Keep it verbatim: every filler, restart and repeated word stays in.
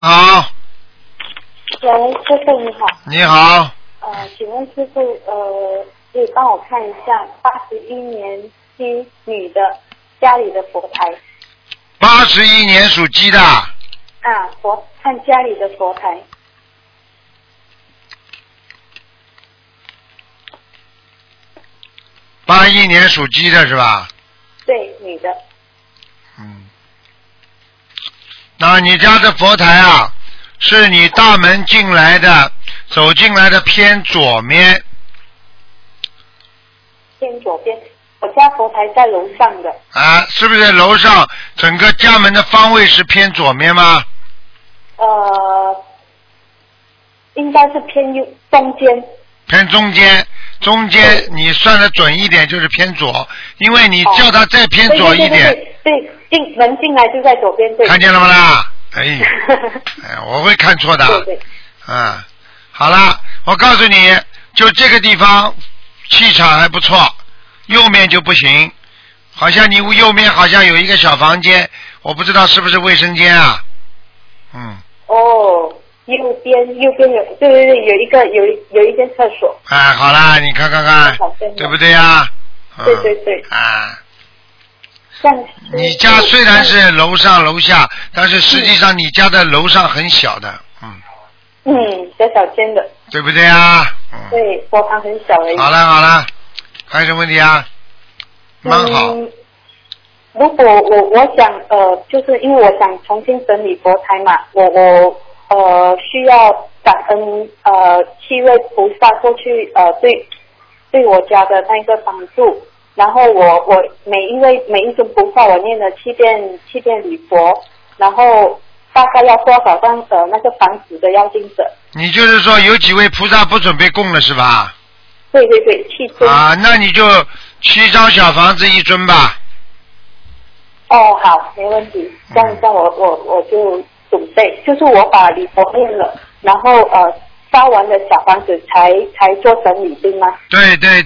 好。 喂，师傅你好。 你好。 呃，请问师傅，呃，可以帮我看一下八十一年鸡女的家里的佛台？ 八十一年属鸡的。 啊，佛看家里的佛台。 八一年属鸡的是吧？ 对，女的。 嗯。那你家的佛台啊，是你大门进来的，走进来的偏左面。 偏左边，我家佛台在楼上的。 啊，是不是楼上整个家门的方位是偏左面吗？ 呃，应该是偏右中间。 偏中间，中间你算得准一点就是偏左，因为你叫它再偏左一点。 哦、对, 对, 对, 对, 对，进门进来就在左边。对。 看见了吗啦？哎，哎，我会看错的。 对对。 嗯，好了，我告诉你，就这个地方气场还不错，右面就不行。好像你右面好像有一个小房间，我不知道是不是卫生间啊？嗯。 哦。右边，右边有，对对对，有一个有有一间厕所。 哎，好啦，你看看看，对不对呀？ 嗯、对对对。 啊。你家虽然是楼上楼下，但是实际上你家的楼上很小的，嗯。 嗯，小小间的。 对不对啊？ 嗯。对，佛堂很小而已。 好了好了，还有什么问题啊？蛮好。 嗯，如果我我想呃，就是因为我想重新整理佛台嘛，我我。呃，需要感恩呃七位菩萨过去呃对对我家的那个帮助，然后我我每一位每一尊菩萨我念了七遍七遍礼佛，然后大概要多少张呃那个房子的要经者？ 你就是说有几位菩萨不准备供了是吧？ 对对对，七尊。 啊，那你就七张小房子一尊吧。 哦，好，没问题。这样这样我我我就。准备就是我把礼佛念了，然后呃烧完了小房子才才做整理，对吗？ 对对。